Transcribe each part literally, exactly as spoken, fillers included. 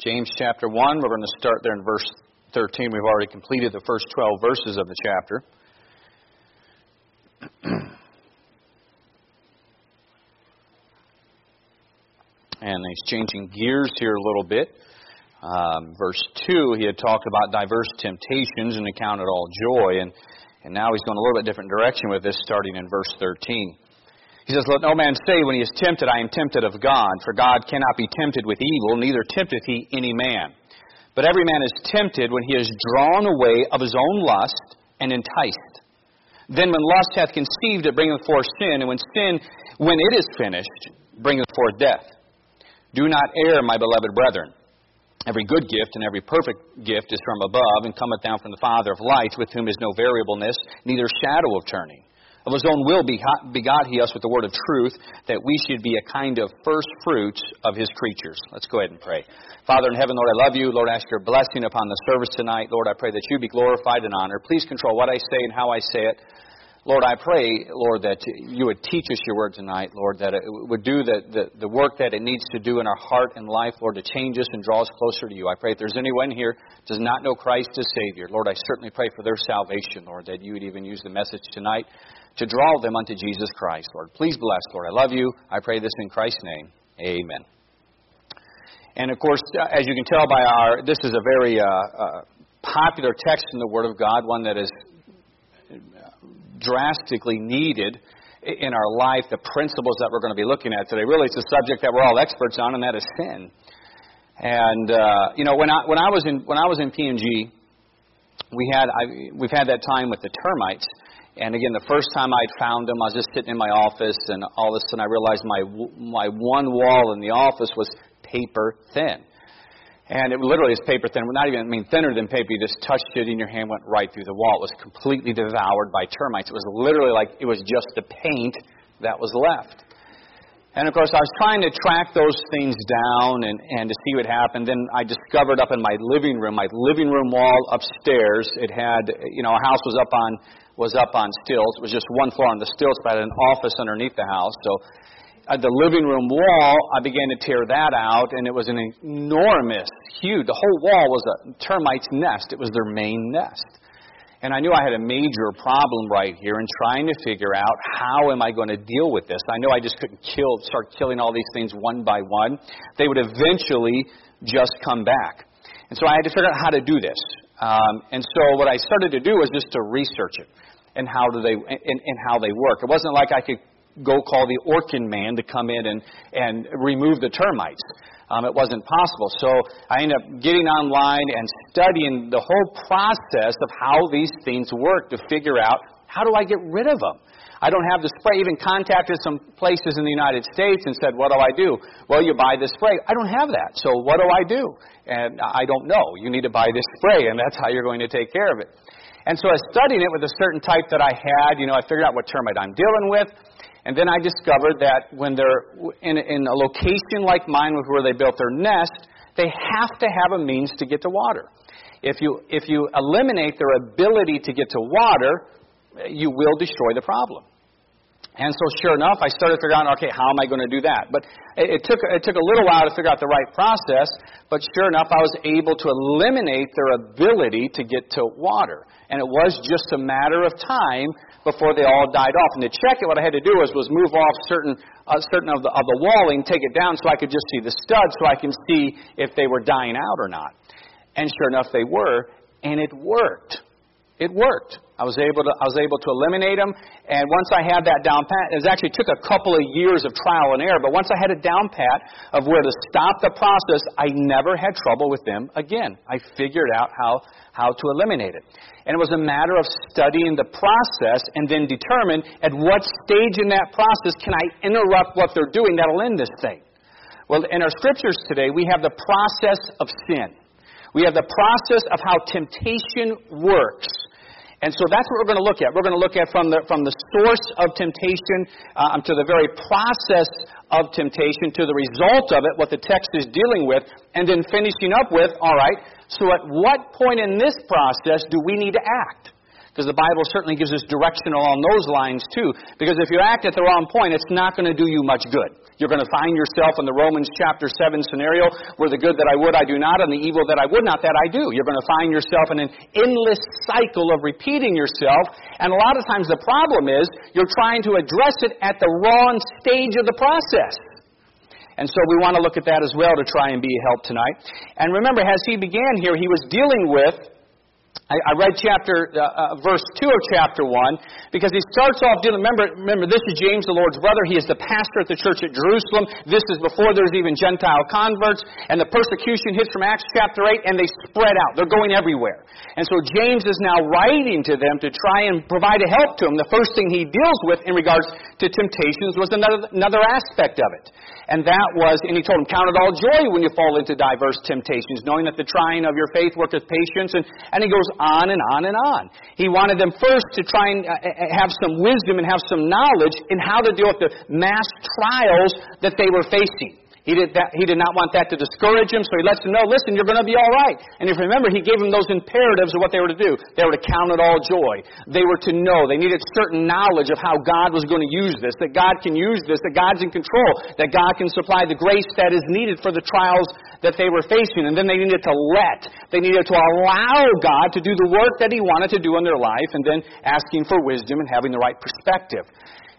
James chapter one, we're going to start there in verse thirteen. We've already completed the first twelve verses of the chapter. And he's changing gears here a little bit. Um, verse two, he had talked about diverse temptations and accounted all joy. And, and now he's going a little bit different direction with this, starting in verse thirteen. He says, "Let no man say when he is tempted, I am tempted of God. For God cannot be tempted with evil, neither tempteth he any man. But every man is tempted when he is drawn away of his own lust and enticed. Then when lust hath conceived, it bringeth forth sin. And when sin, when it is finished, bringeth forth death. Do not err, my beloved brethren. Every good gift and every perfect gift is from above, and cometh down from the Father of lights, with whom is no variableness, neither shadow of turning. Of his own will begot he us with the word of truth, that we should be a kind of first fruits of his creatures." Let's go ahead and pray. Father in heaven, Lord, I love you. Lord, I ask your blessing upon the service tonight. Lord, I pray that you be glorified and honored. Please control what I say and how I say it. Lord, I pray, Lord, that you would teach us your word tonight, Lord, that it would do the, the, the work that it needs to do in our heart and life, Lord, to change us and draw us closer to you. I pray if there's anyone here who does not know Christ as Savior, Lord, I certainly pray for their salvation, Lord, that you would even use the message tonight to draw them unto Jesus Christ, Lord. Please bless, Lord. I love you. I pray this in Christ's name. Amen. And, of course, as you can tell by our, this is a very uh, uh, popular text in the Word of God, one that is drastically needed in our life, the principles that we're going to be looking at today. Really, it's a subject that we're all experts on, and that is sin. And uh, you know, when I when I was in when I was in P and G, we had I, we've had that time with the termites. And again, the first time I'd found them, I was just sitting in my office, and all of a sudden I realized my my one wall in the office was paper thin. And it literally is paper thin. Not even, I mean, thinner than paper. You just touched it and your hand went right through the wall. It was completely devoured by termites. It was literally like it was just the paint that was left. And, of course, I was trying to track those things down and, and to see what happened. Then I discovered up in my living room, my living room wall upstairs, it had, you know, our house was up on was up on stilts. It was just one floor on the stilts, but I had an office underneath the house. So Uh, the living room wall, I began to tear that out, and it was an enormous, huge, the whole wall was a termite's nest. It was their main nest. And I knew I had a major problem right here in trying to figure out how am I going to deal with this. I know I just couldn't kill, start killing all these things one by one. They would eventually just come back. And so I had to figure out how to do this. Um, and so what I started to do was just to research it and how do they and, and how they work. It wasn't like I could go call the Orkin man to come in and, and remove the termites. Um, it wasn't possible. So I ended up getting online and studying the whole process of how these things work to figure out how do I get rid of them. I don't have the spray. Even contacted some places in the United States and said, what do I do? Well, you buy this spray. I don't have that. So what do I do? And I don't know. You need to buy this spray, and that's how you're going to take care of it. And so I was studying it with a certain type that I had. You know, I figured out what termite I'm dealing with. And then I discovered that when they're in, in a location like mine where they built their nest, they have to have a means to get to water. If you if you eliminate their ability to get to water, you will destroy the problem. And so sure enough, I started figuring out, okay, how am I going to do that? But it, it took it took a little while to figure out the right process, but sure enough, I was able to eliminate their ability to get to water. And it was just a matter of time before they all died off. And to check it, what I had to do was, was move off certain uh, certain of the, of the walling, take it down so I could just see the studs so I can see if they were dying out or not. And sure enough, they were, and it worked. It worked. I was able to I was able to eliminate them, and once I had that down pat, it actually took a couple of years of trial and error, but once I had a down pat of where to stop the process, I never had trouble with them again. I figured out how, how to eliminate it. And it was a matter of studying the process and then determine at what stage in that process can I interrupt what they're doing that'll end this thing. Well, in our scriptures today, we have the process of sin. We have the process of how temptation works. And so that's what we're going to look at. We're going to look at from the from the source of temptation um, to the very process of temptation, to the result of it, what the text is dealing with, and then finishing up with, all right, so at what point in this process do we need to act? Because the Bible certainly gives us direction along those lines too. Because if you act at the wrong point, it's not going to do you much good. You're going to find yourself in the Romans chapter seven scenario where the good that I would I do not and the evil that I would not that I do. You're going to find yourself in an endless cycle of repeating yourself. And a lot of times the problem is you're trying to address it at the wrong stage of the process. And so we want to look at that as well to try and be a help tonight. And remember, as he began here, he was dealing with, I, I read chapter, uh, uh, verse two of chapter one, because he starts off dealing, remember, remember, this is James, the Lord's brother. He is the pastor at the church at Jerusalem. This is before there's even Gentile converts. And the persecution hits from Acts chapter eight, and they spread out. They're going everywhere. And so James is now writing to them to try and provide a help to them. The first thing he deals with in regards to temptations was another, another aspect of it. And that was, and he told them, count it all joy when you fall into diverse temptations, knowing that the trying of your faith worketh patience. And, and he goes on and on and on. He wanted them first to try and have some wisdom and have some knowledge in how to deal with the mass trials that they were facing. He did, that, he did not want that to discourage them, so he lets them know, listen, you're going to be all right. And if you remember, he gave them those imperatives of what they were to do. They were to count it all joy. They were to know. They needed certain knowledge of how God was going to use this, that God can use this, that God's in control, that God can supply the grace that is needed for the trials that they were facing. And then they needed to let, they needed to allow God to do the work that he wanted to do in their life, and then asking for wisdom and having the right perspective.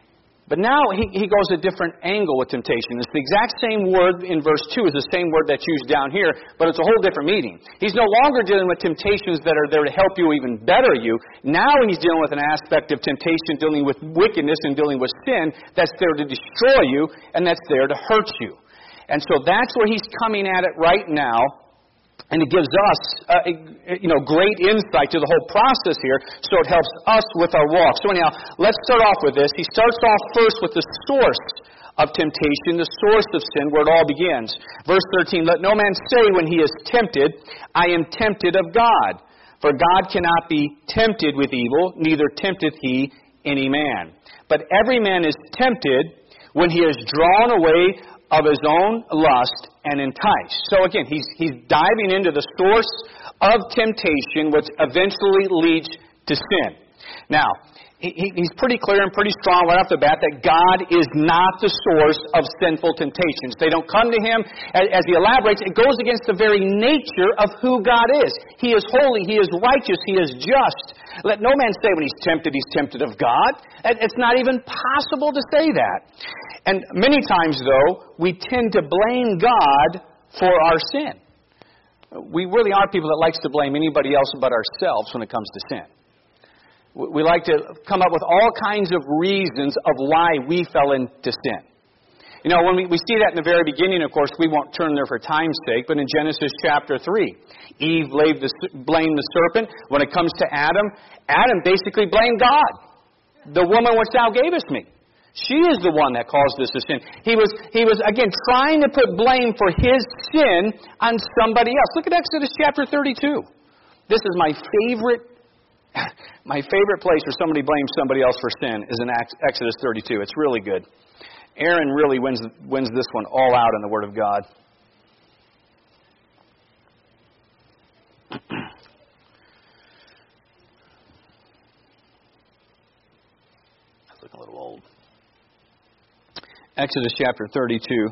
But now he, he goes a different angle with temptation. It's the exact same word in verse two is the same word that's used down here, but it's a whole different meaning. He's no longer dealing with temptations that are there to help you, even better you. Now he's dealing with an aspect of temptation, dealing with wickedness and dealing with sin that's there to destroy you and that's there to hurt you. And so that's where he's coming at it right now. And it gives us, uh, you know, great insight to the whole process here, so it helps us with our walk. So anyhow, let's start off with this. He starts off first with the source of temptation, the source of sin, where it all begins. Verse thirteen, let no man say when he is tempted, I am tempted of God. For God cannot be tempted with evil, neither tempteth he any man. But every man is tempted when he is drawn away of his own lust and enticed. So again, he's he's diving into the source of temptation, which eventually leads to sin. Now, he, he's pretty clear and pretty strong right off the bat that God is not the source of sinful temptations. They don't come to him. As he elaborates, it goes against the very nature of who God is. He is holy, he is righteous, he is just. Let no man say when he's tempted, he's tempted of God. It's not even possible to say that. And many times, though, we tend to blame God for our sin. We really are people that likes to blame anybody else but ourselves when it comes to sin. We like to come up with all kinds of reasons of why we fell into sin. You know, when we, we see that in the very beginning, of course, we won't turn there for time's sake, but in Genesis chapter three, Eve blamed the, blamed the serpent. When it comes to Adam, Adam basically blamed God. The woman which thou gavest me. She is the one that caused this to sin. He was, he was, again, trying to put blame for his sin on somebody else. Look at Exodus chapter thirty-two. This is my favorite, my favorite place where somebody blames somebody else for sin is in Exodus thirty-two. It's really good. Aaron really wins, wins this one all out in the Word of God. That's looking a little old. Exodus chapter thirty-two.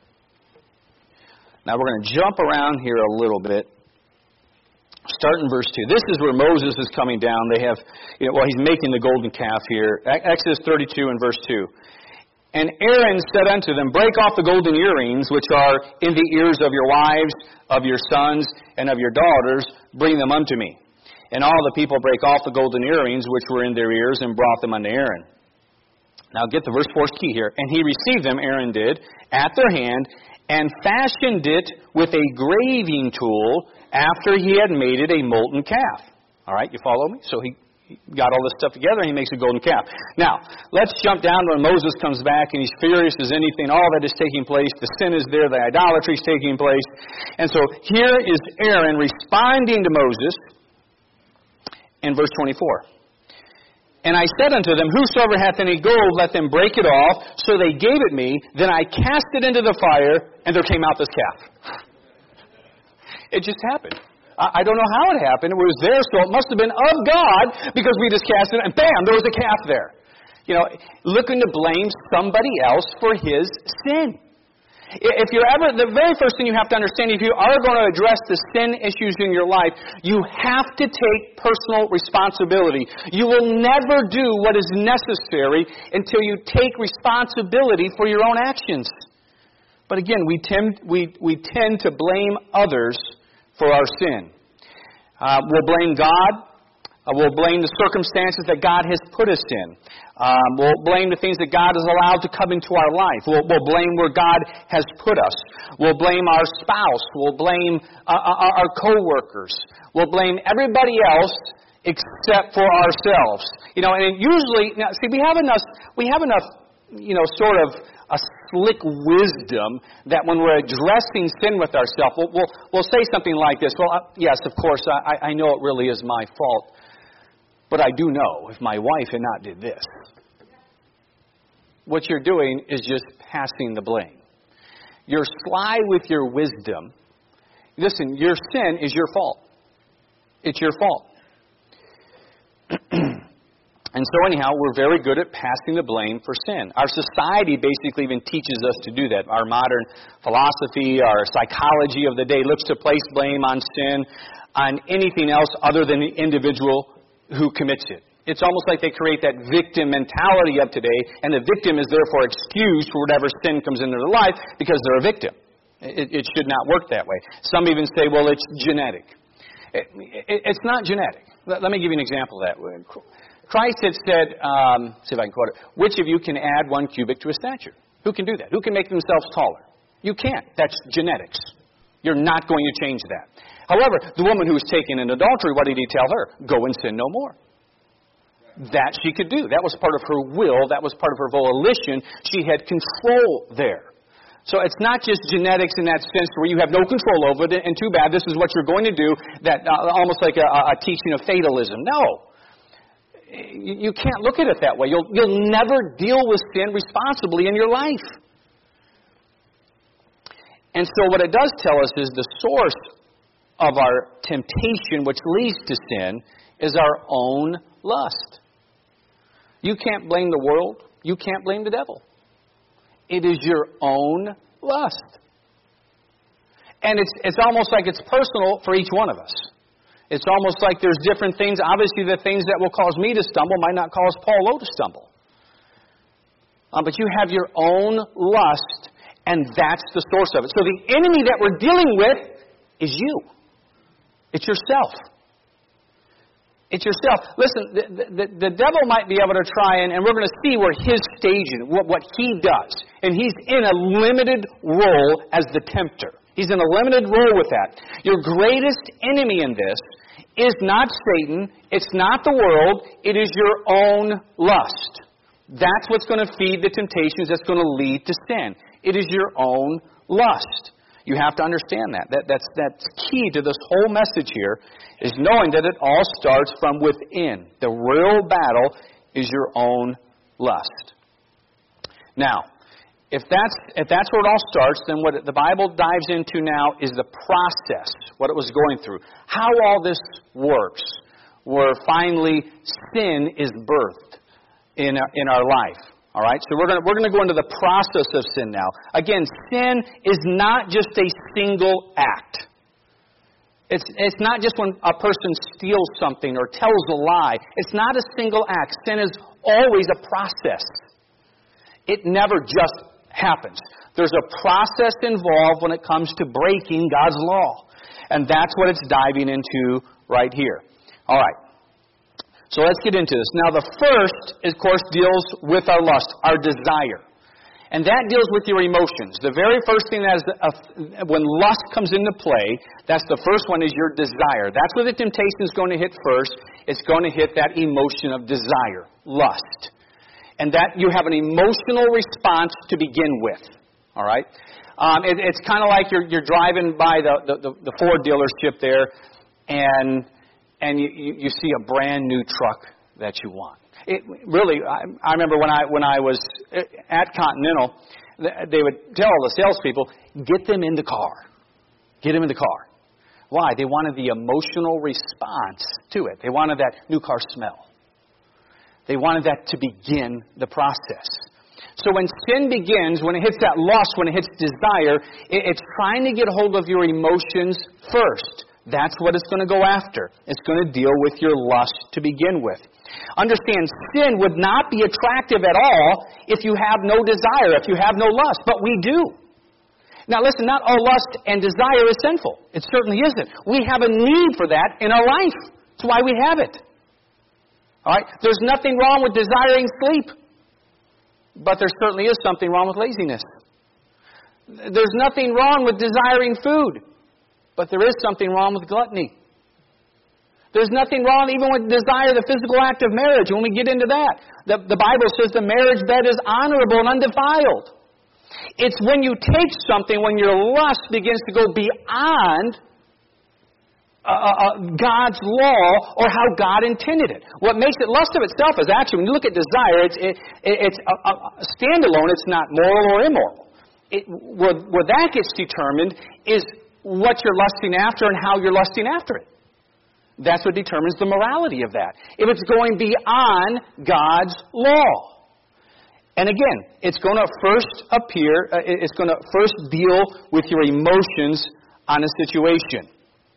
Now we're going to jump around here a little bit. Start in verse two. This is where Moses is coming down. They have, you know, well, he's making the golden calf here. Exodus thirty-two and verse two. And Aaron said unto them, break off the golden earrings which are in the ears of your wives, of your sons, and of your daughters. Bring them unto me. And all the people brake off the golden earrings which were in their ears, and brought them unto Aaron. Now get the verse four key here. And he received them, Aaron did, at their hand, and fashioned it with a graving tool after he had made it a molten calf. All right, you follow me? So he got all this stuff together and he makes a golden calf. Now, let's jump down to when Moses comes back and he's furious as anything. All that is taking place. The sin is there. The idolatry is taking place. And so here is Aaron responding to Moses in verse twenty-four. And I said unto them, whosoever hath any gold, let them break it off. So they gave it me. Then I cast it into the fire, and there came out this calf. It just happened. I, I don't know how it happened. It was there, so it must have been of God because we just cast it, and bam, there was a calf there. You know, looking to blame somebody else for his sin. If you're ever, the very first thing you have to understand, if you are going to address the sin issues in your life, you have to take personal responsibility. You will never do what is necessary until you take responsibility for your own actions. But again, we tend, we, we tend to blame others for our sin. Uh, we'll blame God. Uh, we'll blame the circumstances that God has put us in. Um, we'll blame the things that God has allowed to come into our life. We'll, we'll blame where God has put us. We'll blame our spouse. We'll blame uh, our, our co-workers. We'll blame everybody else except for ourselves. You know, and usually, now, see, we have enough, we have enough, you know, sort of a slick wisdom that when we're addressing sin with ourselves, we'll, we'll, we'll say something like this. Well, uh, yes, of course, I, I know it really is my fault. But I do know if my wife had not did this. What you're doing is just passing the blame. You're sly with your wisdom. Listen, your sin is your fault. It's your fault. And so anyhow, we're very good at passing the blame for sin. Our society basically even teaches us to do that. Our modern philosophy, our psychology of the day looks to place blame on sin, on anything else other than the individual who commits it. It's almost like they create that victim mentality of today, and the victim is therefore excused for whatever sin comes into their life because they're a victim. It, it should not work that way. Some even say, well, it's genetic. It, it, it's not genetic. Let, let me give you an example of that. Christ had said, um, see if I can quote it, which of you can add one cubit to a stature? Who can do that? Who can make themselves taller? You can't. That's genetics. You're not going to change that. However, the woman who was taken in adultery, what did he tell her? Go and sin no more. That she could do. That was part of her will. That was part of her volition. She had control there. So it's not just genetics in that sense where you have no control over it, and too bad, this is what you're going to do, that uh, almost like a, a teaching of fatalism. No. You can't look at it that way. You'll, you'll never deal with sin responsibly in your life. And so what it does tell us is the source of our temptation, which leads to sin, is our own lust. You can't blame the world. You can't blame the devil. It is your own lust. And it's, it's almost like it's personal for each one of us. It's almost like there's different things. Obviously, the things that will cause me to stumble might not cause Paul Lowe to stumble. Uh, but you have your own lust, and that's the source of it. So the enemy that we're dealing with is you. It's yourself. It's yourself. Listen, the, the, the devil might be able to try, and, and we're going to see where his stage is, what, what he does. And he's in a limited role as the tempter. He's in a limited role with that. Your greatest enemy in this is not Satan. It's not the world. It is your own lust. That's what's going to feed the temptations that's going to lead to sin. It is your own lust. You have to understand that. that that's, that's key to this whole message here, is knowing that it all starts from within. The real battle is your own lust. Now, if that's, if that's where it all starts, then what the Bible dives into now is the process, what it was going through. How all this works, where finally sin is birthed in our, in our life. All right, so we're going to we're going to go into the process of sin now. Again, sin is not just a single act. It's it's not just when a person steals something or tells a lie. It's not a single act. Sin is always a process. It never just happens. There's a process involved when it comes to breaking God's law, and that's what it's diving into right here. All right. So let's get into this. Now the first, of course, deals with our lust, our desire. And that deals with your emotions. The very first thing that is, uh, when lust comes into play, that's the first one is your desire. That's where the temptation is going to hit first. It's going to hit that emotion of desire, lust. And that you have an emotional response to begin with. All right? Um, it, it's kind of like you're, you're driving by the, the, the Ford dealership there, and... And you, you, you see a brand new truck that you want. It really, I, I remember when I when I was at Continental, they would tell the salespeople, get them in the car. Get them in the car. Why? They wanted the emotional response to it. They wanted that new car smell. They wanted that to begin the process. So when sin begins, when it hits that lust, when it hits desire, it, it's trying to get hold of your emotions first. That's what it's going to go after. It's going to deal with your lust to begin with. Understand, sin would not be attractive at all if you have no desire, if you have no lust. But we do. Now listen, not all lust and desire is sinful. It certainly isn't. We have a need for that in our life. That's why we have it. All right? There's nothing wrong with desiring sleep. But there certainly is something wrong with laziness. There's nothing wrong with desiring food. But there is something wrong with gluttony. There's nothing wrong even with desire the physical act of marriage. When we get into that, the, the Bible says the marriage bed is honorable and undefiled. It's when you take something, when your lust begins to go beyond uh, uh, God's law or how God intended it. What makes it, lust of itself is actually, when you look at desire, it's, it, it's a, a standalone, it's not moral or immoral. It, where, where that gets determined is what you're lusting after and how you're lusting after it. That's what determines the morality of that. If it's going beyond God's law. And again, it's going to first appear, uh, it's going to first deal with your emotions on a situation.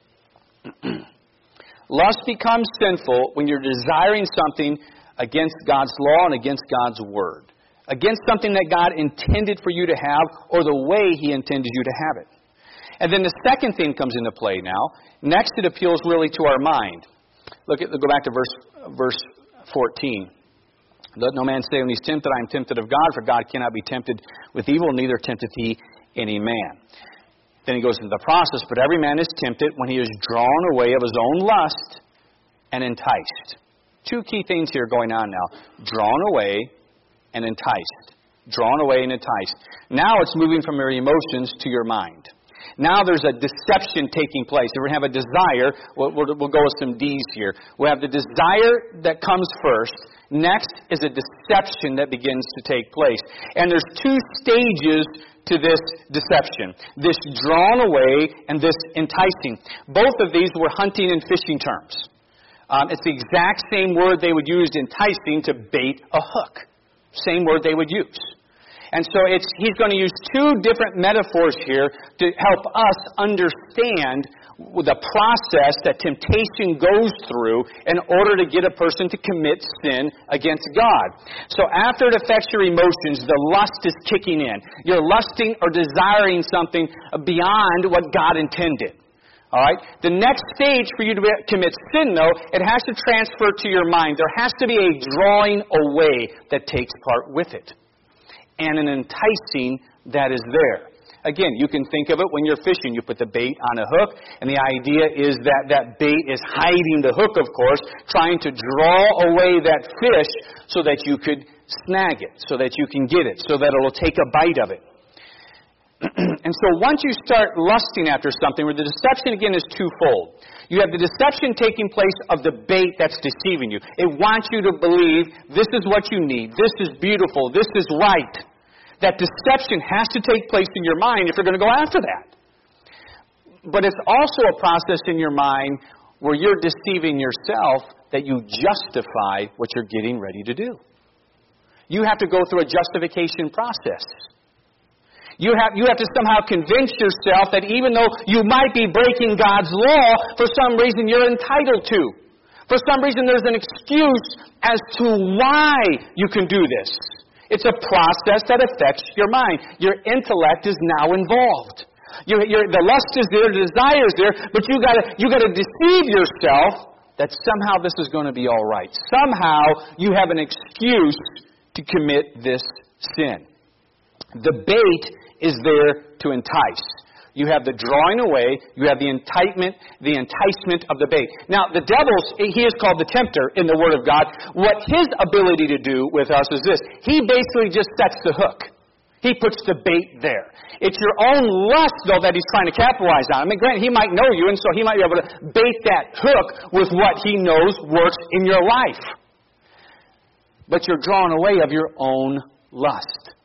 Lust becomes sinful when you're desiring something against God's law and against God's word. Against something that God intended for you to have or the way He intended you to have it. And then the second thing comes into play now. Next, it appeals really to our mind. Look at, go back to verse verse fourteen. Let no man say when he's tempted, I am tempted of God, for God cannot be tempted with evil, neither tempteth He any man. Then he goes into the process, but every man is tempted when he is drawn away of his own lust and enticed. Two key things here going on now. Drawn away and enticed. Drawn away and enticed. Now it's moving from your emotions to your mind. Now there's a deception taking place. We're going to have a desire. We'll, we'll, we'll go with some D's here. We'll have the desire that comes first. Next is a deception that begins to take place. And there's two stages to this deception. This drawn away and this enticing. Both of these were hunting and fishing terms. Um, it's the exact same word they would use, enticing, to bait a hook. Same word they would use. And so it's, he's going to use two different metaphors here to help us understand the process that temptation goes through in order to get a person to commit sin against God. So after it affects your emotions, the lust is kicking in. You're lusting or desiring something beyond what God intended. All right? The next stage for you to commit sin, though, it has to transfer to your mind. There has to be a drawing away that takes part with it. And an enticing that is there. Again, you can think of it when you're fishing. You put the bait on a hook, and the idea is that that bait is hiding the hook, of course, trying to draw away that fish so that you could snag it, so that you can get it, so that it will take a bite of it. And so once you start lusting after something, where the deception, again, is twofold. You have the deception taking place of the bait that's deceiving you. It wants you to believe this is what you need, this is beautiful, this is right. That deception has to take place in your mind if you're going to go after that. But it's also a process in your mind where you're deceiving yourself that you justify what you're getting ready to do. You have to go through a justification process. You have, you have to somehow convince yourself that even though you might be breaking God's law, for some reason you're entitled to. For some reason there's an excuse as to why you can do this. It's a process that affects your mind. Your intellect is now involved. Your, your, the lust is there, the desire is there, but you got to you got to deceive yourself that somehow this is going to be all right. Somehow you have an excuse to commit this sin. The bait is there to entice. You have the drawing away, you have the enticement, the enticement of the bait. Now, the devil's, he is called the tempter in the Word of God. What his ability to do with us is this. He basically just sets the hook. He puts the bait there. It's your own lust, though, that he's trying to capitalize on. I mean, granted, he might know you, and so he might be able to bait that hook with what he knows works in your life. But you're drawn away of your own lust.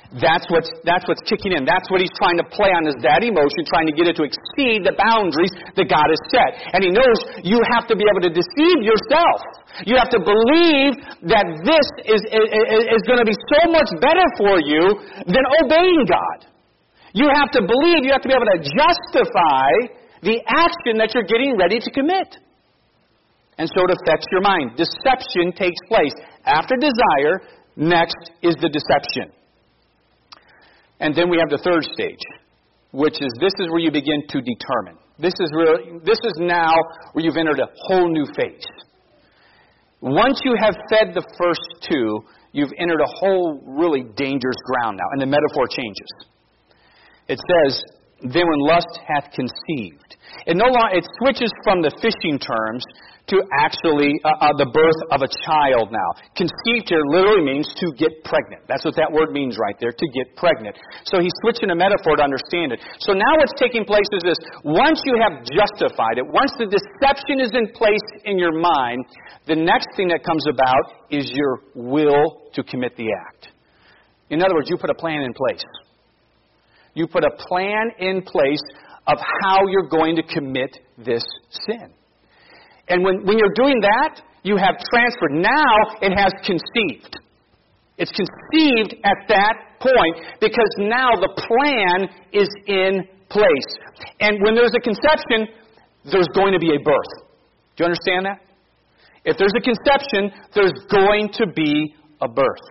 That's what's, that's what's kicking in. That's what he's trying to play on, is that emotion, trying to get it to exceed the boundaries that God has set. And he knows you have to be able to deceive yourself. You have to believe that this is, is, is going to be so much better for you than obeying God. You have to believe, you have to be able to justify the action that you're getting ready to commit. And so it affects your mind. Deception takes place. After desire, next is the deception. And then we have the third stage, which is this is where you begin to determine. This is really, this is now where you've entered a whole new phase. Once you have fed the first two, you've entered a whole really dangerous ground now, and the metaphor changes. It says, then when lust hath conceived. It no longer, it switches from the fishing terms to actually uh, uh, the birth of a child now. Conceived here literally means to get pregnant. That's what that word means right there, to get pregnant. So he's switching a metaphor to understand it. So now what's taking place is this. Once you have justified it, once the deception is in place in your mind, the next thing that comes about is your will to commit the act. In other words, you put a plan in place. You put a plan in place of how you're going to commit this sin. And when, when you're doing that, you have transferred. Now it has conceived. It's conceived at that point because now the plan is in place. And when there's a conception, there's going to be a birth. Do you understand that? If there's a conception, there's going to be a birth.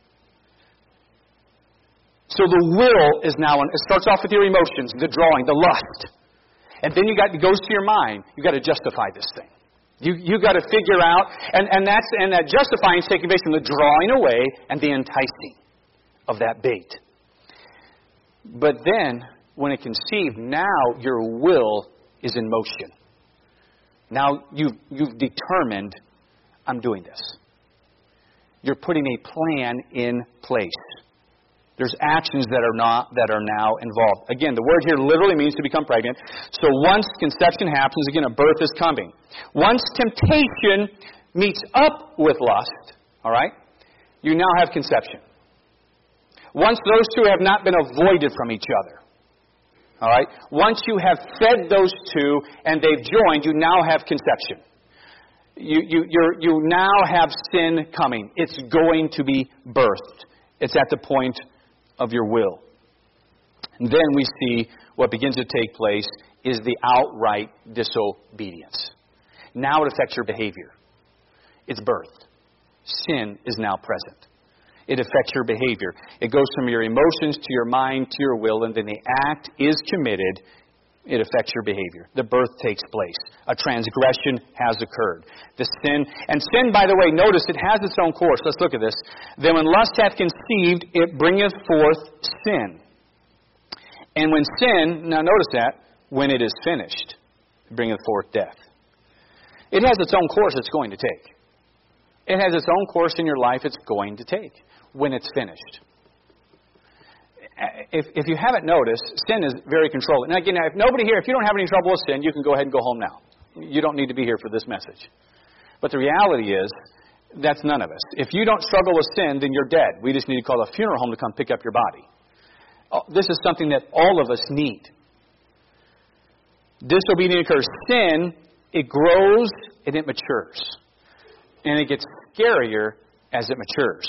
So the will is now, it starts off with your emotions, the drawing, the lust. And then you got, it goes to your mind. You've got to justify this thing. You you got to figure out, and, and that's and that justifying is taking place in the drawing away and the enticing of that bait. But then, when it conceived, now your will is in motion. Now you've you've determined, I'm doing this. You're putting a plan in place. There's actions that are not that are now involved. Again, the word here literally means to become pregnant. So once conception happens, again, a birth is coming. Once temptation meets up with lust, all right, you now have conception. Once those two have not been avoided from each other, all right, once you have fed those two and they've joined, you now have conception. You you you're, you now have sin coming. It's going to be birthed. It's at the point of your will. And then we see what begins to take place is the outright disobedience. Now it affects your behavior. It's birthed. Sin is now present. It affects your behavior. It goes from your emotions to your mind to your will, and then the act is committed. It affects your behavior. The birth takes place. A transgression has occurred. The sin, and sin, by the way, notice it has its own course. Let's look at this. Then when lust hath conceived, it bringeth forth sin. And when sin, now notice that, when it is finished, it bringeth forth death. It has its own course it's going to take. It has its own course in your life it's going to take when it's finished. If, if you haven't noticed, sin is very controlling. Now, again, if nobody here, if you don't have any trouble with sin, you can go ahead and go home now. You don't need to be here for this message. But the reality is, that's none of us. If you don't struggle with sin, then you're dead. We just need to call a funeral home to come pick up your body. Oh, this is something that all of us need. Disobedience occurs. Sin, it grows and it matures. And it gets scarier as it matures.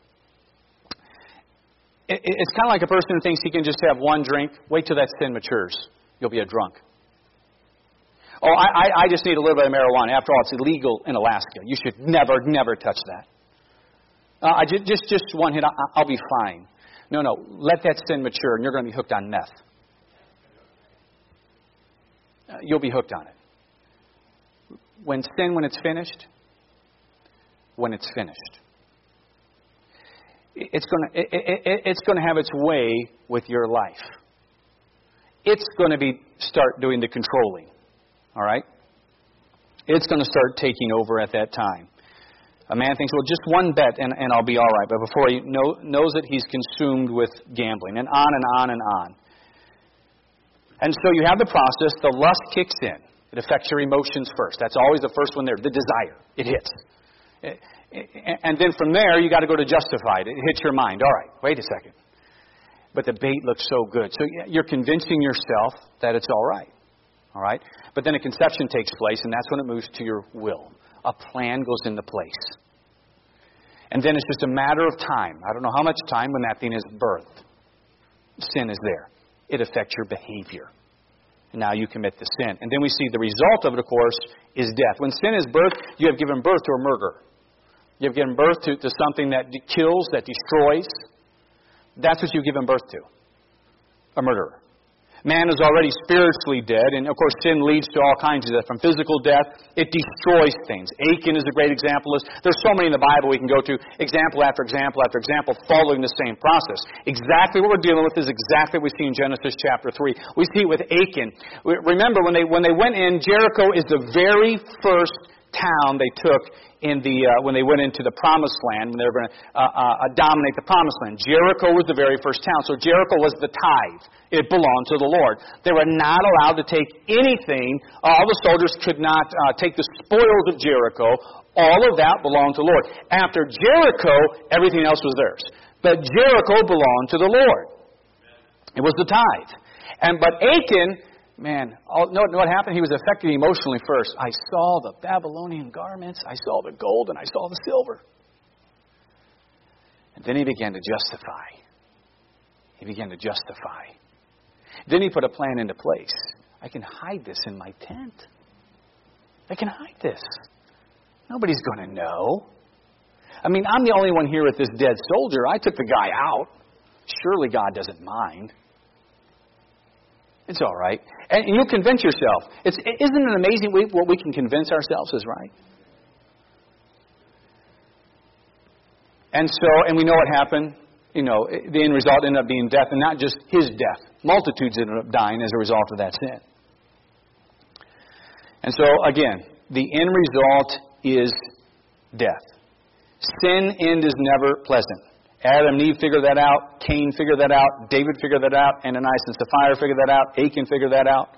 It's kind of like a person who thinks he can just have one drink. Wait till that sin matures. You'll be a drunk. Oh, I, I just need a little bit of marijuana. After all, it's illegal in Alaska. You should never, never touch that. Uh, I just, just, just one hit, I'll be fine. No, no. Let that sin mature, and you're going to be hooked on meth. Uh, you'll be hooked on it. When sin, when it's finished, when it's finished. It's going to it, it, it's going to have its way with your life. It's going to be start doing the controlling. All right? It's going to start taking over at that time. A man thinks, well, just one bet and, and I'll be all right. But before he know, knows it, he's consumed with gambling. And on and on and on. And so you have the process. The lust kicks in. It affects your emotions first. That's always the first one there. The desire. It hits. It, And then from there, you got to go to justified. It hits your mind. All right, wait a second. but the bait looks so good. So you're convincing yourself that it's all right. All right? But then a conception takes place, and that's when it moves to your will. A plan goes into place. And then it's just a matter of time. I don't know how much time when that thing is birthed. Sin is there. It affects your behavior. And now you commit the sin. And then we see the result of it, of course, is death. When sin is birthed, you have given birth to a murderer. You have given birth to, to something that kills, that destroys. That's what you've given birth to. A murderer. Man is already spiritually dead, and of course sin leads to all kinds of death. From physical death, it destroys things. Achan is a great example. There's so many in the Bible we can go to, example after example after example, following the same process. Exactly what we're dealing with is exactly what we see in Genesis chapter three. We see it with Achan. Remember, when they when they went in, Jericho is the very first town they took in the uh, when they went into the Promised Land, when they were going to uh, uh, dominate the Promised Land. Jericho was the very first town. So Jericho was the tithe. It belonged to the Lord. They were not allowed to take anything. All the soldiers could not uh, take the spoils of Jericho. All of that belonged to the Lord. After Jericho, everything else was theirs. But Jericho belonged to the Lord. It was the tithe. And but Achan, man, all, know, know what happened? He was affected emotionally first. I saw the Babylonian garments. I saw the gold and I saw the silver. And then he began to justify. He began to justify. Then he put a plan into place. I can hide this in my tent. I can hide this. Nobody's going to know. I mean, I'm the only one here with this dead soldier. I took the guy out. Surely God doesn't mind. It's all right. And you'll convince yourself. It's, isn't it amazing what we can convince ourselves is right? And so, and we know what happened. You know, the end result ended up being death, and not just his death. Multitudes ended up dying as a result of that sin. And so, again, the end result is death. Sin end is never pleasant. Adam and Eve figured that out. Cain figured that out. David figured that out. Ananias and Sapphira figured that out. Achan figured that out.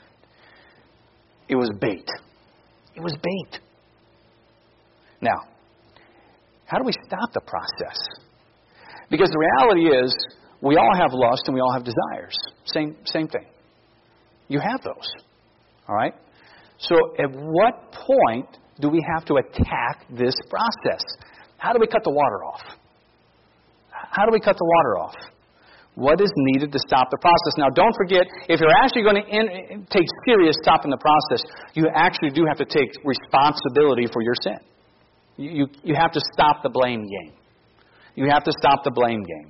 It was bait. It was bait. Now, how do we stop the process? Because the reality is, we all have lust and we all have desires. Same, same thing. You have those. All right? So at what point do we have to attack this process? How do we cut the water off? How do we cut the water off? What is needed to stop the process? Now, don't forget, if you're actually going to in, take serious stopping the process, you actually do have to take responsibility for your sin. You, you, you have to stop the blame game. You have to stop the blame game.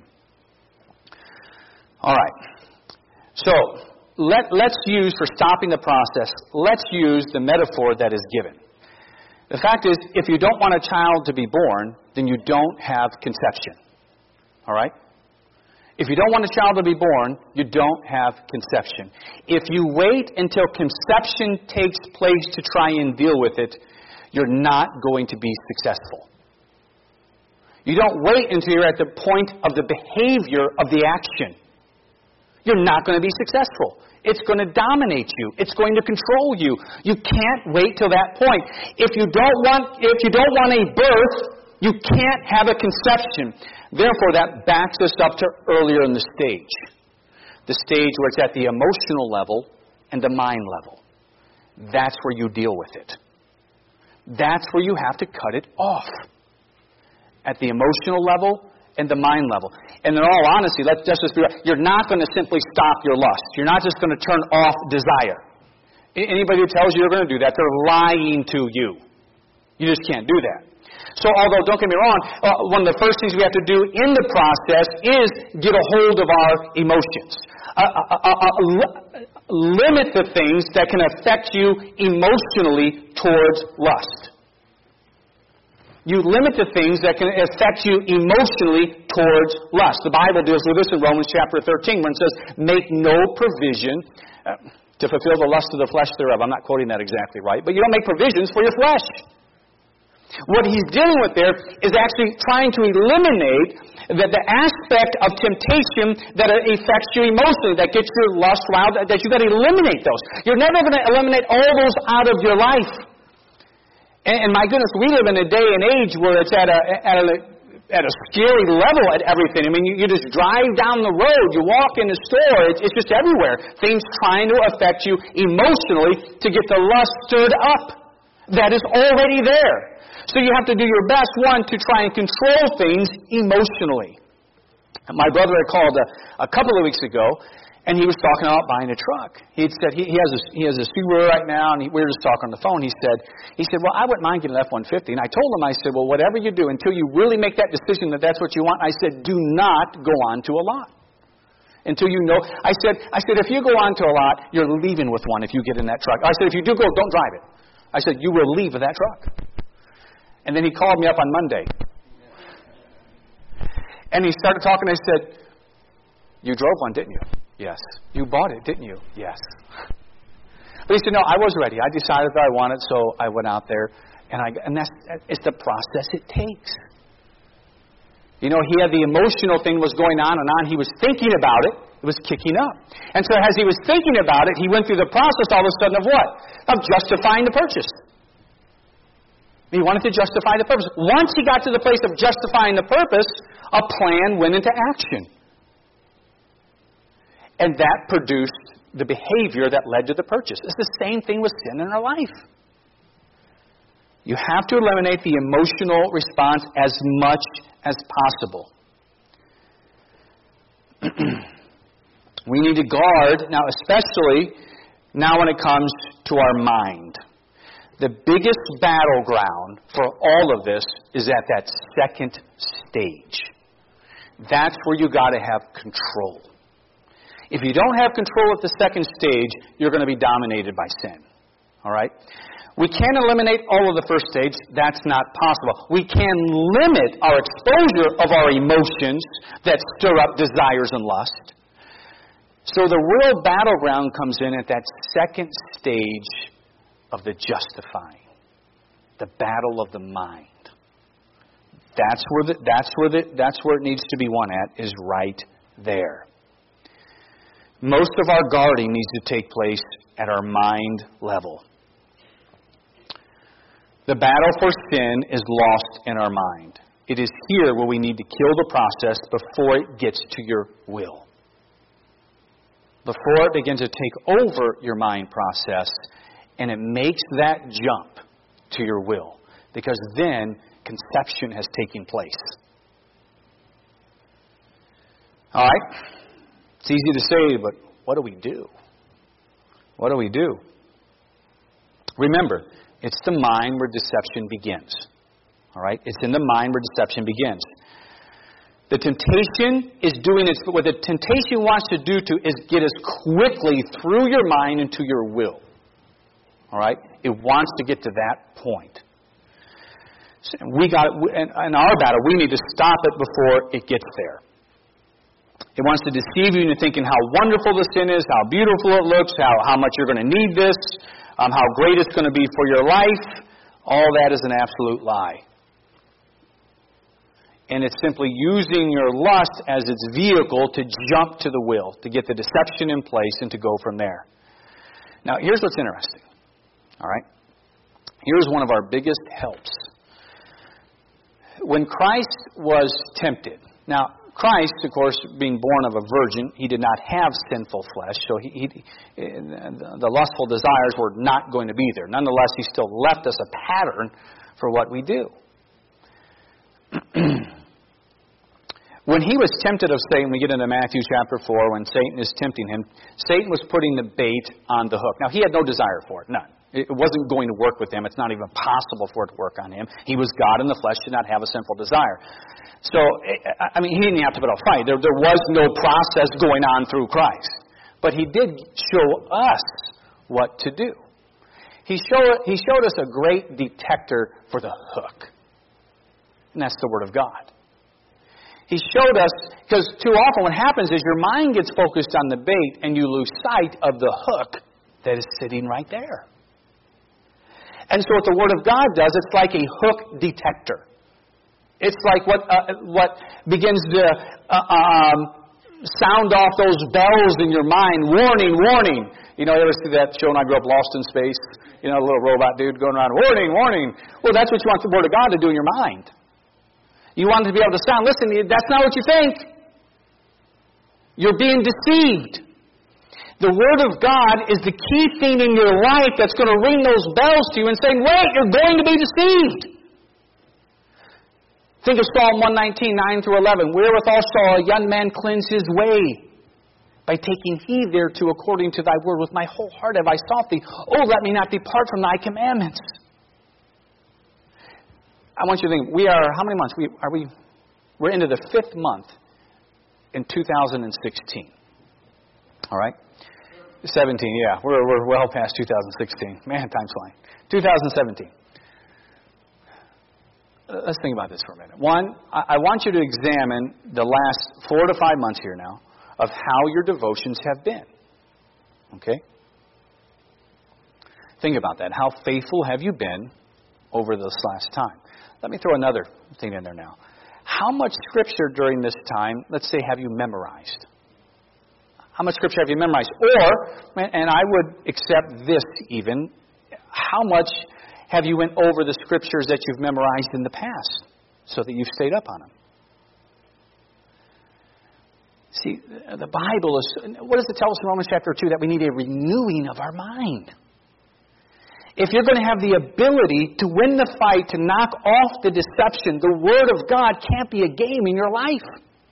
All right. So, let, let's use, for stopping the process, let's use the metaphor that is given. The fact is, if you don't want a child to be born, then you don't have conception. All right? If you don't want a child to be born, you don't have conception. If you wait until conception takes place to try and deal with it, you're not going to be successful. You don't wait until you're at the point of the behavior of the action. You're not going to be successful. It's going to dominate you. It's going to control you. You can't wait till that point. If you don't want, if you don't want a birth, you can't have a conception. Therefore, that backs us up to earlier in the stage. The stage where it's at the emotional level and the mind level. That's where you deal with it. That's where you have to cut it off. At the emotional level and the mind level. And in all honesty, let's just be right. You're not going to simply stop your lust. You're not just going to turn off desire. Anybody who tells you you're going to do that, they're lying to you. You just can't do that. So although, don't get me wrong, uh, one of the first things we have to do in the process is get a hold of our emotions. Uh, uh, uh, uh, limit the things that can affect you emotionally towards lust. You limit the things that can affect you emotionally towards lust. The Bible deals with this in Romans chapter thirteen when it says, make no provision uh, to fulfill the lust of the flesh thereof. I'm not quoting that exactly right, but you don't make provisions for your flesh. What he's dealing with there is actually trying to eliminate the, the aspect of temptation that affects you emotionally, that gets your lust riled, that you've got to eliminate those. You're never going to eliminate all those out of your life. And, and my goodness, we live in a day and age where it's at a, at a at a scary level at everything. I mean, you, you just drive down the road, you walk in the store, it's, it's just everywhere. Things trying to affect you emotionally to get the lust stirred up. That is already there. So you have to do your best, one, to try and control things emotionally. My brother had called a, a couple of weeks ago, and he was talking about buying a truck. He had said he, he has a, he has a Subaru right now, and he, we were just talking on the phone. He said, he said, well, I wouldn't mind getting an F one fifty. And I told him, I said, well, whatever you do, until you really make that decision that that's what you want, I said, do not go on to a lot. Until you know, I said, I said, if you go on to a lot, you're leaving with one if you get in that truck. I said, if you do go, don't drive it. I said, you will leave with that truck. And then he called me up on Monday. And he started talking, I said, you drove one, didn't you? Yes. You bought it, didn't you? Yes. But he said, no, I was ready. I decided that I wanted, so I went out there. And I and that's it's the process it takes. You know, he had the emotional thing was going on and on. He was thinking about it. It was kicking up. And so as he was thinking about it, he went through the process all of a sudden of what? Of justifying the purchase. He wanted to justify the purpose. Once he got to the place of justifying the purpose, a plan went into action. And that produced the behavior that led to the purchase. It's the same thing with sin in our life. You have to eliminate the emotional response as much as possible. We need to guard, now especially now when it comes to our mind. The biggest battleground for all of this is at that second stage. That's where you got to have control. If you don't have control at the second stage, you're going to be dominated by sin. All right? We can't eliminate all of the first stage. That's not possible. We can limit our exposure of our emotions that stir up desires and lust. So the real battleground comes in at that second stage of the justifying. The battle of the mind. That's where the, that's where the, that's where it needs to be won at, is right there. Most of our guarding needs to take place at our mind level. The battle for sin is lost in our mind. It is here where we need to kill the process before it gets to your will. Before it begins to take over your mind process, and it makes that jump to your will. Because then conception has taken place. All right? It's easy to say, but what do we do? What do we do? Remember, it's the mind where deception begins. All right? It's in the mind where deception begins. The temptation is doing its... What the temptation wants to do to is get us quickly through your mind into your will. All right? It wants to get to that point. So we got, in our battle, we need to stop it before it gets there. It wants to deceive you into thinking how wonderful the sin is, how beautiful it looks, how, how much you're going to need this, um, how great it's going to be for your life. All that is an absolute lie. And it's simply using your lust as its vehicle to jump to the will, to get the deception in place and to go from there. Now, here's what's interesting. All right? Here's one of our biggest helps. When Christ was tempted, now, Christ, of course, being born of a virgin, he did not have sinful flesh, so he, he, the lustful desires were not going to be there. Nonetheless, he still left us a pattern for what we do. When he was tempted of Satan, we get into Matthew chapter four, when Satan is tempting him, Satan was putting the bait on the hook. Now, he had no desire for it, none. It wasn't going to work with him. It's not even possible for it to work on him. He was God in the flesh, did not have a sinful desire. So, I mean, he didn't have to put up a fight. There, there was no process going on through Christ. But he did show us what to do. He showed, he showed us a great detector for the hook. And that's the Word of God. He showed us, because too often what happens is your mind gets focused on the bait and you lose sight of the hook that is sitting right there. And so what the Word of God does, it's like a hook detector. It's like what uh, what begins to uh, um, sound off those bells in your mind. Warning, warning. You know, you ever see that show when I grew up, Lost in Space? You know, a little robot dude going around, warning, warning. Well, that's what you want the Word of God to do in your mind. You want it to be able to sound, listen, that's not what you think. You're being deceived. The Word of God is the key thing in your life that's going to ring those bells to you and saying, wait, you're going to be deceived. Think of Psalm one nineteen, nine through eleven. Wherewithal shall a young man cleanse his way? By taking heed thereto according to thy word. With my whole heart have I sought thee. Oh, let me not depart from thy commandments. I want you to think, we are, how many months? We, are we, we're into the fifth month in two thousand sixteen. All right? seventeen, yeah. We're, we're well past two thousand sixteen. Man, time's flying. two thousand seventeen. Let's think about this for a minute. One, I want you to examine the last four to five months here now of how your devotions have been. Okay? Think about that. How faithful have you been over this last time? Let me throw another thing in there now. How much Scripture during this time, let's say, have you memorized? How much Scripture have you memorized? Or, and I would accept this even, how much have you went over the Scriptures that you've memorized in the past so that you've stayed up on them? See, the Bible is, what does it tell us in Romans chapter two? That we need a renewing of our mind. If you're going to have the ability to win the fight, to knock off the deception, the Word of God can't be a game in your life.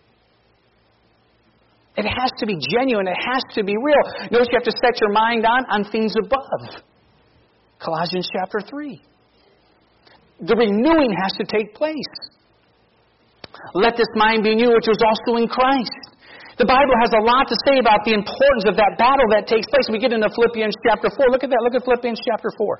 It has to be genuine. It has to be real. Notice you have to set your mind on, on things above. Colossians chapter three. The renewing has to take place. Let this mind be in you, which was also in Christ. The Bible has a lot to say about the importance of that battle that takes place. We get into Philippians chapter four. Look at that. Look at Philippians chapter four.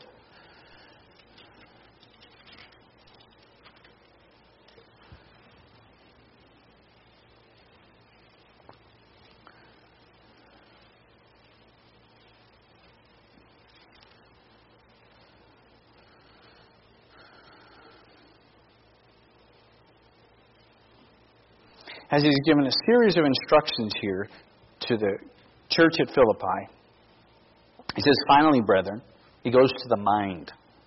As he's given a series of instructions here to the church at Philippi, he says, finally, brethren, he goes to the mind.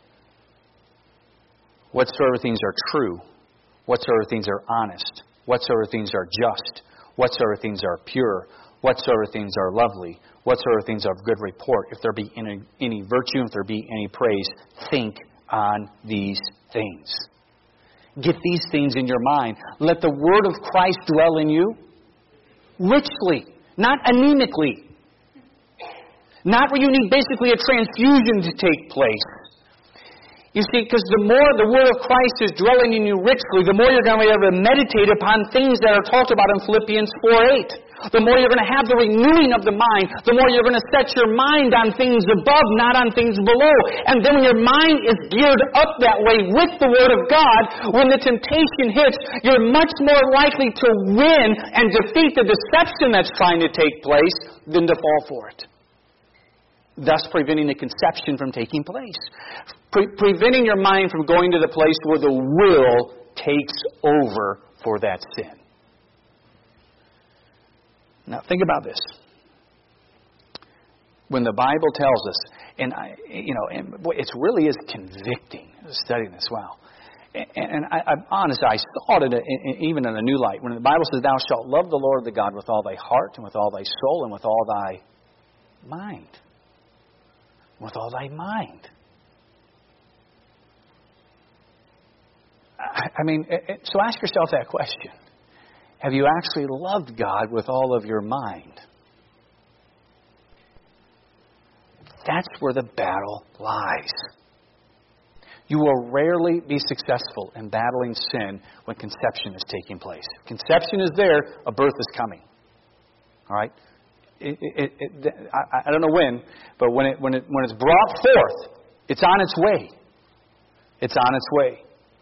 Whatsoever things are true, whatsoever things are honest, whatsoever things are just, whatsoever things are pure, whatsoever things are lovely, whatsoever things are of good report, if there be any, any virtue, if there be any praise, think on these things. Get these things in your mind. Let the Word of Christ dwell in you richly, not anemically. Not where you need basically a transfusion to take place. You see, because the more the Word of Christ is dwelling in you richly, the more you're going to be able to meditate upon things that are talked about in Philippians four eight. The more you're going to have the renewing of the mind, the more you're going to set your mind on things above, not on things below. And then when your mind is geared up that way with the Word of God, when the temptation hits, you're much more likely to win and defeat the deception that's trying to take place than to fall for it. Thus preventing the conception from taking place. Pre- preventing your mind from going to the place where the will takes over for that sin. Now, think about this. When the Bible tells us, and I, you know, and it really is convicting studying this well. And, and I, I'm honest, I saw it in, in, even in a new light. When the Bible says, "Thou shalt love the Lord thy God with all thy heart, and with all thy soul, and with all thy mind, with all thy mind." I, I mean, it, it, so ask yourself that question. Have you actually loved God with all of your mind? That's where the battle lies. You will rarely be successful in battling sin when conception is taking place. If conception is there, a birth is coming. All right? It, it, it, I, I don't know when, but when it, when it, when it's brought forth, it's on its way. It's on its way.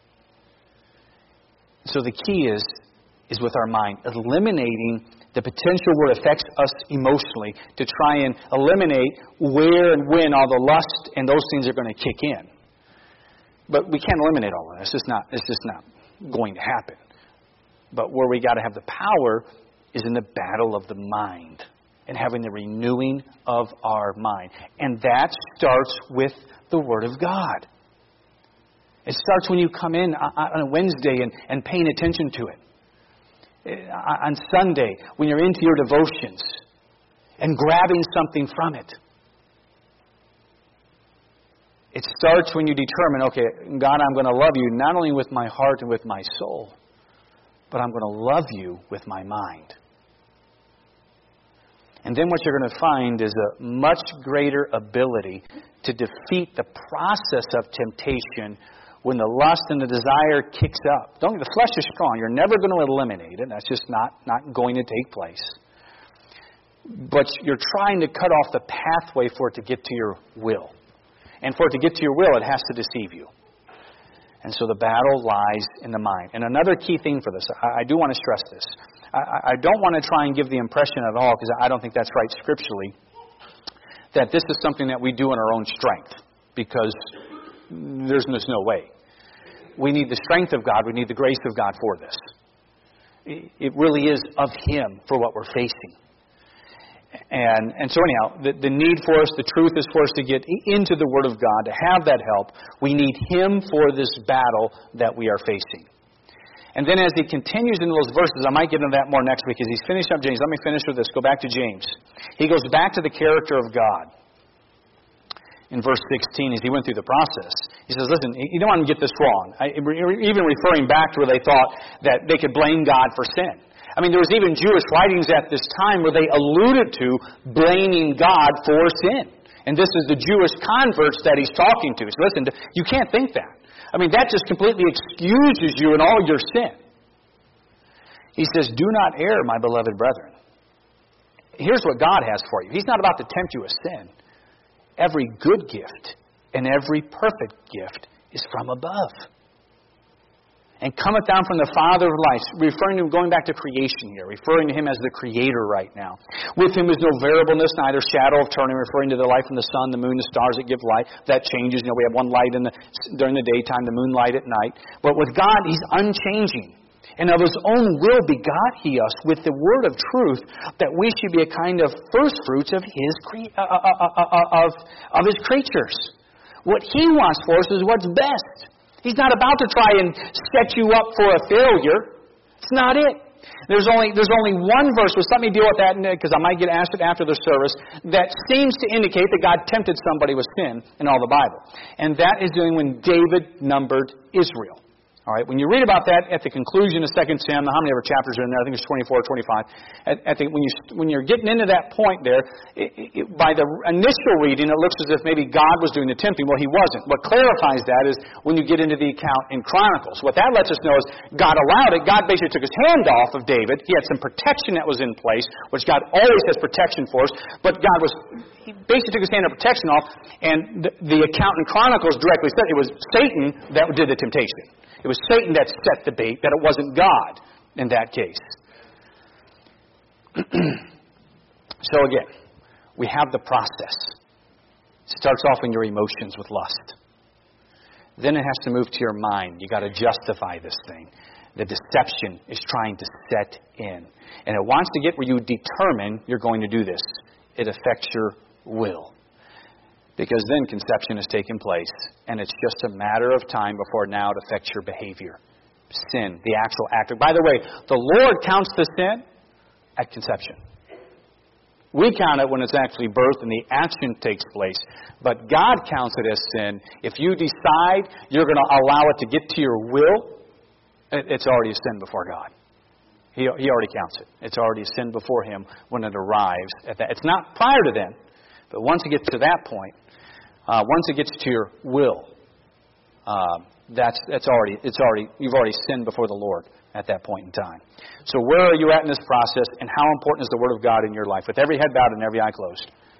So the key is is with our mind, eliminating the potential where it affects us emotionally to try and eliminate where and when all the lust and those things are going to kick in. But we can't eliminate all of that. It's just not, it's just not going to happen. But where we got to have the power is in the battle of the mind and having the renewing of our mind. And that starts with the Word of God. It starts when you come in on a Wednesday and, and paying attention to it. On Sunday, when you're into your devotions and grabbing something from it. It starts when you determine, okay, God, I'm going to love you not only with my heart and with my soul, but I'm going to love you with my mind. And then what you're going to find is a much greater ability to defeat the process of temptation when the lust and the desire kicks up. Don't, the flesh is strong. You're never going to eliminate it. That's just not, not going to take place. But you're trying to cut off the pathway for it to get to your will. And for it to get to your will, it has to deceive you. And so the battle lies in the mind. And another key thing for this, I, I do want to stress this. I, I don't want to try and give the impression at all, because I don't think that's right scripturally, that this is something that we do in our own strength. Because there's just no way. We need the strength of God. We need the grace of God for this. It really is of Him for what we're facing. And and so anyhow, the, the need for us, the truth is for us to get into the Word of God, to have that help. We need Him for this battle that we are facing. And then as he continues in those verses, I might get into that more next week, as he's finished up James. Let me finish with this. Go back to James. He goes back to the character of God. In verse sixteen, as he went through the process, he says, listen, you don't want to get this wrong. I, even referring back to where they thought that they could blame God for sin. I mean, there was even Jewish writings at this time where they alluded to blaming God for sin. And this is the Jewish converts that he's talking to. So listen, you can't think that. I mean, that just completely excuses you in all your sin. He says, do not err, my beloved brethren. Here's what God has for you. He's not about to tempt you with sin. Every good gift and every perfect gift is from above, and cometh down from the Father of lights, referring to him, going back to creation here, referring to him as the Creator right now. With him is no variableness, neither shadow of turning, referring to the light from the sun, the moon, the stars that give light. That changes. You know, we have one light in the during the daytime, the moonlight at night. But with God, He's unchanging. And of His own will begot He us with the word of truth, that we should be a kind of first fruits of His cre- uh, uh, uh, uh, of of His creatures. What He wants for us is what's best. He's not about to try and set you up for a failure. It's not it. There's only there's only one verse. Well, let me deal with that, because I might get asked it after the service, that seems to indicate that God tempted somebody with sin in all the Bible. And that is doing when David numbered Israel. All right, when you read about that at the conclusion of Second Samuel, how many other chapters are in there? I think it's twenty-four or twenty-five. At, at the, when, you, when you're getting into that point there, it, it, by the initial reading, it looks as if maybe God was doing the tempting. Well, He wasn't. What clarifies that is when you get into the account in Chronicles. What that lets us know is God allowed it. God basically took His hand off of David. He had some protection that was in place, which God always has protection for us. But God was, He basically took His hand of protection off, and the, the account in Chronicles directly said it was Satan that did the temptation. It was Satan that set the bait, that it wasn't God in that case. So again, we have the process. It starts off in your emotions with lust. Then it has to move to your mind. You've got to justify this thing. The deception is trying to set in. And it wants to get where you determine you're going to do this. It affects your will. Because then conception has taken place, and it's just a matter of time before now it affects your behavior. Sin, the actual act. By the way, the Lord counts the sin at conception. We count it when it's actually birthed and the action takes place. But God counts it as sin. If you decide you're going to allow it to get to your will, it's already a sin before God. He, he already counts it. It's already a sin before Him when it arrives at that. It's not prior to then, but once it gets to that point, Uh, once it gets to your will, uh, that's that's already it's already you've already sinned before the Lord at that point in time. So where are you at in this process, and how important is the Word of God in your life? With every head bowed and every eye closed.